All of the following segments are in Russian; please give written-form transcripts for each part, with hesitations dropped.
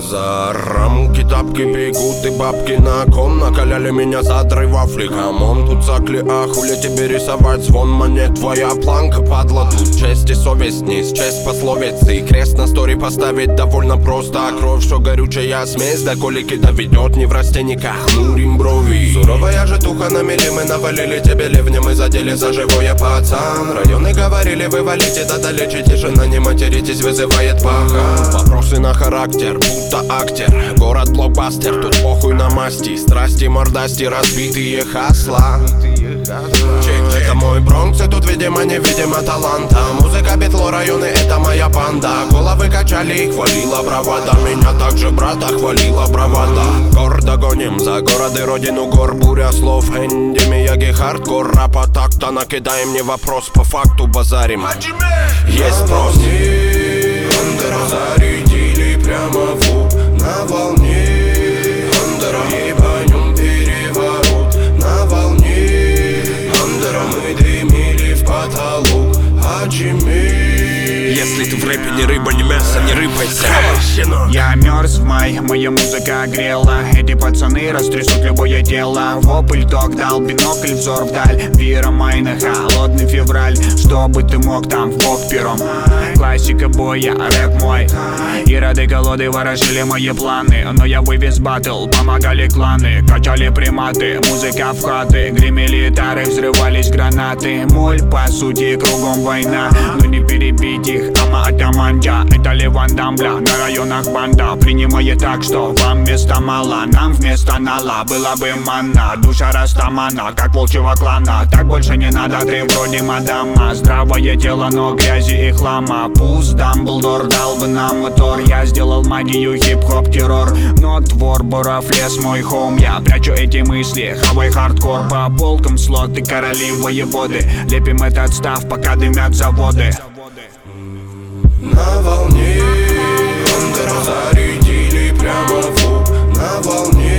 За рамки тапки бегут и бабки на кон. Накаляли меня за дры вафли, камон. Тут закли, а хули тебе рисовать звон монет. Твоя планка, падла, тут честь и совесть низ, честь пословицы. Крест на стори поставить довольно просто. А кровь, что горючая смесь, до колики доведет. Не в растенниках, хмурим брови. Суровая житуха на мели, мы навалили тебе ливнем и задели за живое, пацан. Районы говорили, вы валите, да долечите. Тишина, не материтесь, вызывает пахан. Вопросы на характер, будто актер. Город блокбастер, тут похуй на масти. Страсти, мордасти, разбитые хасла. Это мой Бронкс, и тут видимо невидимо таланта. Музыка, битло, районы, это моя банда. Головы качали, хвалила бравада. Меня также брата хвалила бравада. Гордо гоним за город и родину гор. Буря слов, энди, мияги, хардкор. Рапа так-то накидаем, не вопрос, по факту базарим. Есть спрос. Зарядили прямо в лоб на волне. Ебанем переворот на волне. Мы дымили в потолок, если ты в рэпе не рыба, не мясо, не рыпайся. Я мерз в май, моя музыка грела. Эти пацаны растрясут любое дело. Вопль док дал, бинокль, взор вдаль. Вира майна, холодный февраль. Чтобы ты мог там в бок пером. Классика боя, рэп мой. И рады колоды ворожили мои планы. Но я вывез баттл, помогали кланы. Качали приматы, музыка в хаты. Гремели тары, взрывались гранаты. Моль, по сути, кругом война. Но не перебить их, атамандя. Это Леван Дамбля, на районах банда. Принимает так, что вам места мало. Нам вместо нала была бы манна. Душа растамана, как волчьего клана. Так больше не надо, ты вроде мадама. Здравое тело, но грязи и хлама. Пусть Дамблдор дал бы нам мотор. Я сделал магию, хип-хоп, террор. Но двор, Боров, лес, мой хоум. Я прячу эти мысли, хавай хардкор. По полкам слоты, короли, воеводы. Лепим этот став, пока дымят заводы. На волне зарядили прямо в лоб на волне.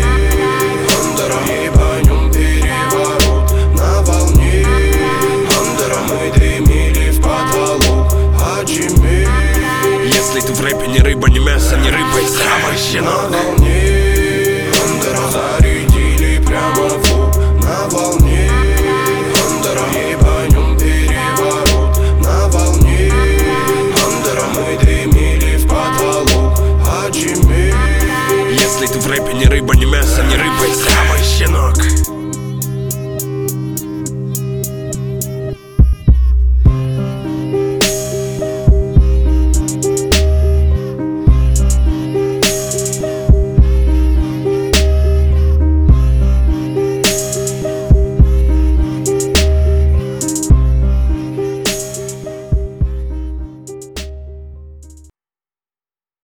Ебанем переворот на волне. Мы дымили в потолок, если ты в рэпе не рыба, не мясо, не рыпайся. На волне зарядили прямо в лоб на волне. Ебанем переворот на волне. Мы дымили в потолок, если ты в рэпе не рыба, не